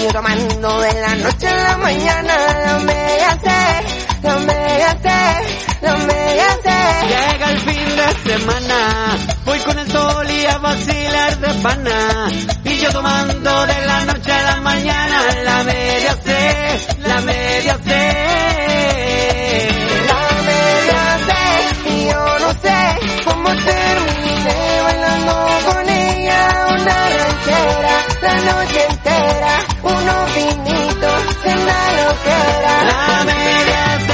tomando de la noche a la mañana. La media C, la media C, la media C. Llega el fin de semana, voy con el sol y a vacilar de pana. Y yo tomando de la noche a la mañana. La media C, la media C. La media C, y yo no sé cómo terminé bailando con ella una ranchera. La noche entera, unos vinitos en la loquera. La media C.